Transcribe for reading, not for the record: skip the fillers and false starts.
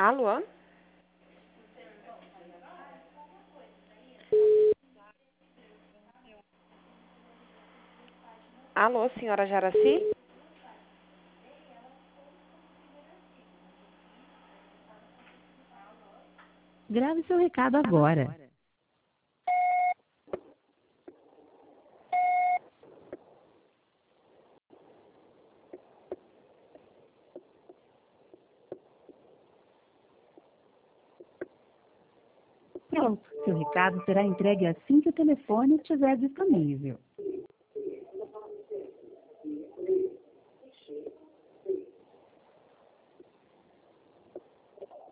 Alô? Alô, senhora Jaraci? Grave seu recado agora. Pronto, seu recado será entregue assim que o telefone estiver disponível.